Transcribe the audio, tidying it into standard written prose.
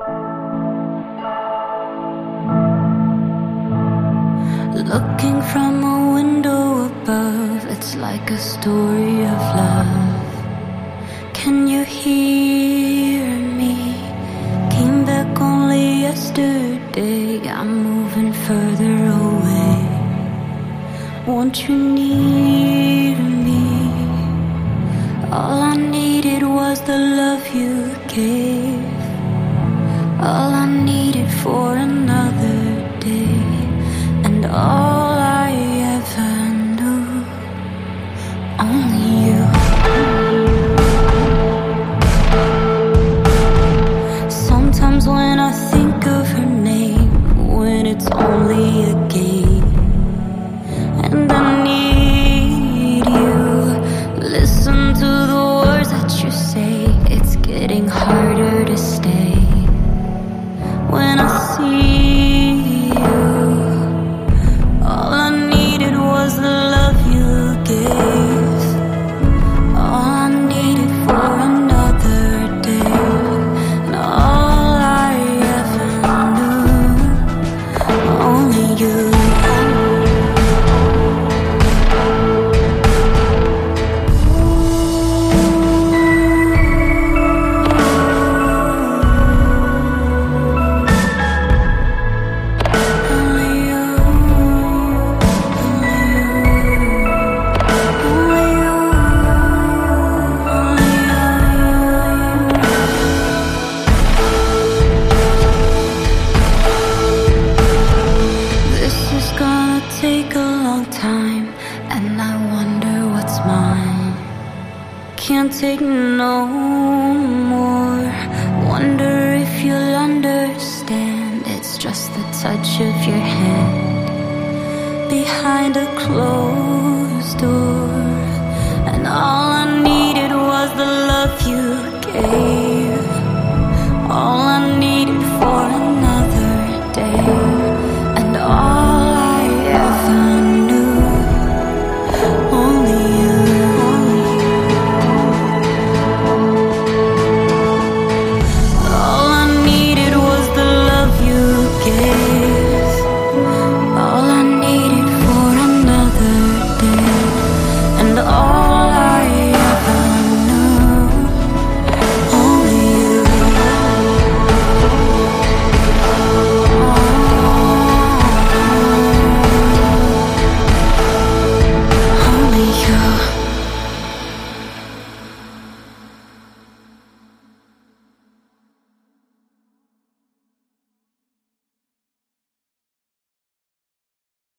Looking from a window above, it's like a story of love. Can you hear me? Came back only yesterday. I'm moving further away. Won't you need me? All I needed was the love you gave. All I needed for another day. And all I ever knew, only you. Sometimes when I think of her name, when it's only a game, and I need you, listen to the words that you say. It's getting harder to stay. When I see you, all I needed was the love you gave. All I needed for another day. And all I ever knew, only you. Take a long time, and I wonder what's mine. Can't take no more. Wonder if you'll understand. It's just the touch of your hand behind a closed door. And all I needed was the love you